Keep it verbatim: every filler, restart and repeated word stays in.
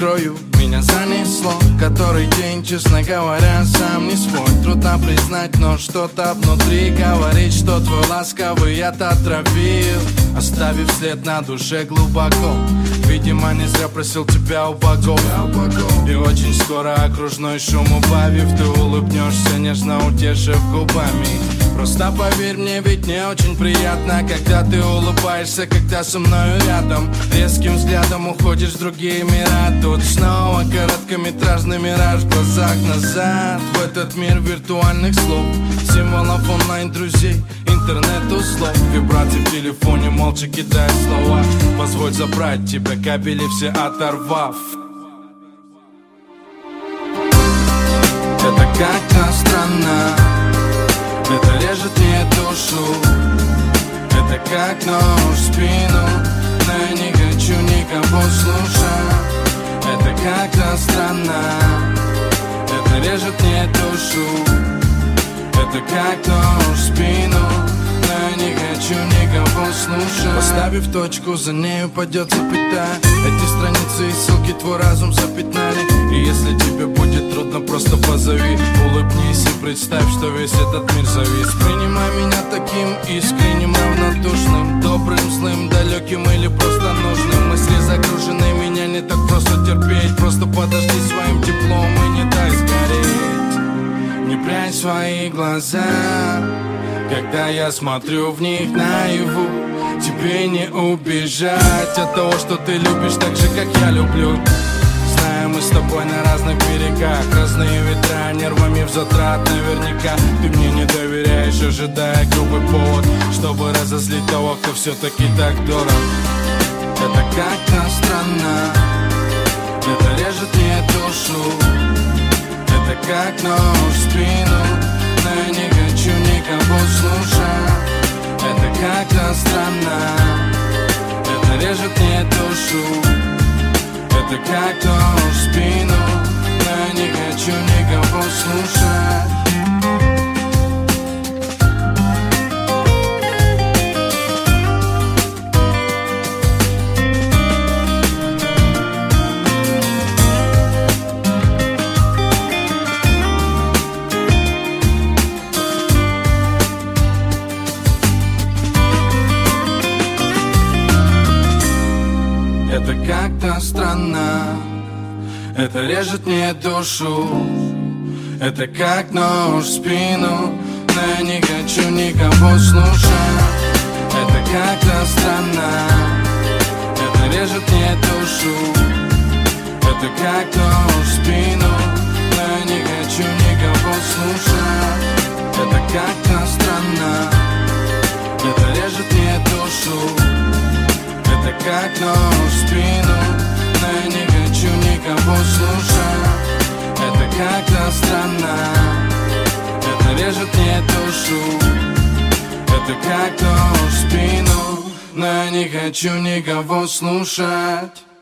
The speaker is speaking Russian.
открою. Меня занесло, который день, честно говоря, сам не свой. Трудно признать, но что-то внутри говорит, что твой ласковый яд отравил, оставив след на душе глубоко. Видимо, не зря просил тебя у богов. И очень скоро окружной шум убавив, ты улыбнешься, нежно утешив губами. Просто поверь мне, ведь мне очень приятно, когда ты улыбаешься, когда со мною рядом. Резким взглядом уходишь в другие мира. Тут снова короткометражный мираж в глазах назад, в этот мир виртуальных слов, символов онлайн-друзей, интернет-услов, вибрации в телефоне, молча кидая слова. Позволь забрать тебя, кабели все оторвав. Это как-то странно, это режет мне душу, это как нож в спину, но я не хочу никого слушать. Это как-то странно, это режет мне душу, это как нож в спину, но я не хочу никого слушать. Поставив точку, за нею пойдет запятая. Эти страницы и ссылки твой разум запятнали. И если тебе будет трудно, просто позови, улыбнись и представь, что весь этот мир завис. Принимай меня таким искренним, равнодушным, добрым, злым, далеким или просто нужным. Мысли загружены, меня не так просто терпеть. Просто подожди своим теплом и не дай сгореть. Не прячь свои глаза, когда я смотрю в них наяву. Тебе не убежать от того, что ты любишь так же, как я люблю. Знаем, мы с тобой на разных берегах, разные ветра, нервами в затрат наверняка. Ты мне не доверяешь, ожидая грубый повод, чтобы разозлить того, кто все-таки так дорог. Это как-то странно, это режет мне душу, это как нож в спину, но я не хочу никого слушать. Это как-то странно, это режет мне душу, это как нож в спину, но я не хочу никого слушать. Это как-то странно, это режет мне душу, это как нож в спину, но я не хочу никого слушать. Это как-то странно, это режет мне душу, это как нож в спину, но я не хочу никого слушать. Это как-то странно, это режет мне душу, это как нож в спину, но я не хочу никого слушать. Это как-то странно, это режет мне душу, это как нож в спину, но я не хочу никого слушать.